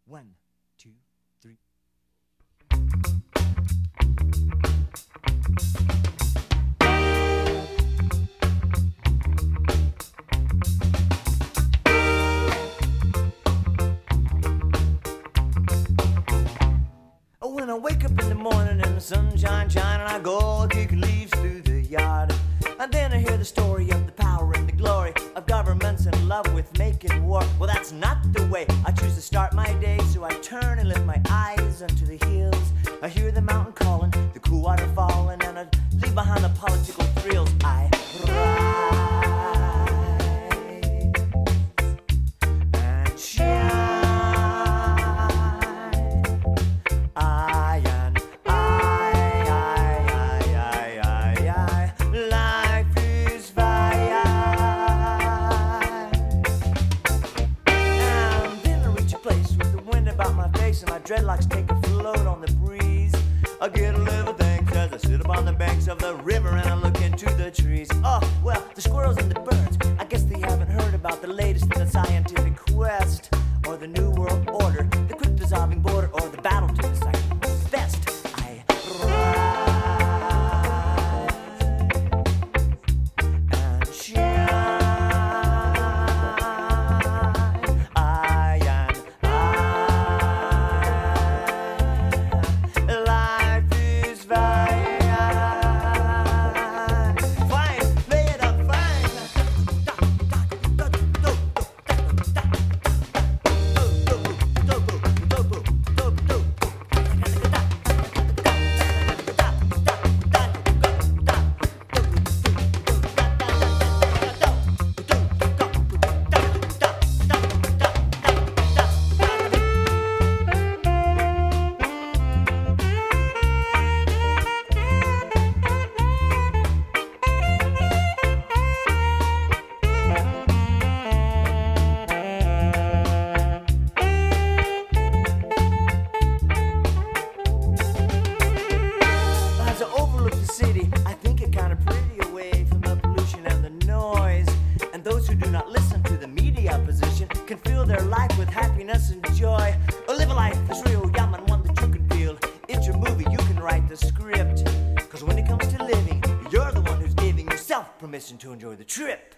1, 2, 3. When I wake up in the morning and the sunshine shining, I go kick leaves through the yard. And then I hear the story of the power and the glory of governments in love with making war. Well, that's not the way I choose to start my day, so I turn and lift my eyes unto the hills. I hear the mountain calling, the cool water falling, and I leave behind the political thrills. I rise and shine. And my dreadlocks take a float on the breeze. I get a little thanks as I sit upon the banks of the river and I look into the trees. Oh, well, the squirrels and the birds, I guess they haven't heard about the latest in the scientific quest, or the new world order, the quick dissolving border, or the battle to decide who's best. I rise and shine. Can fill their life with happiness and joy, or live a life that's real, young and one that you can feel. It's your movie, you can write the script, cause when it comes to living, you're the one who's giving yourself permission to enjoy the trip.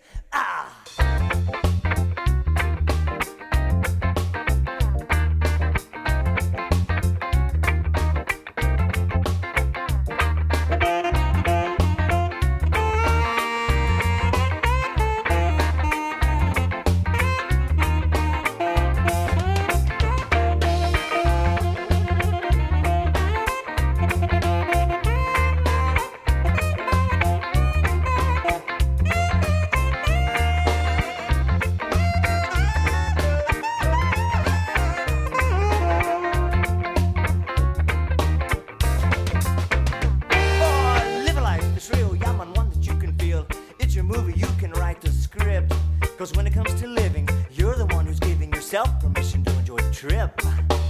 Cause when it comes to living, you're the one who's giving yourself permission to enjoy the trip.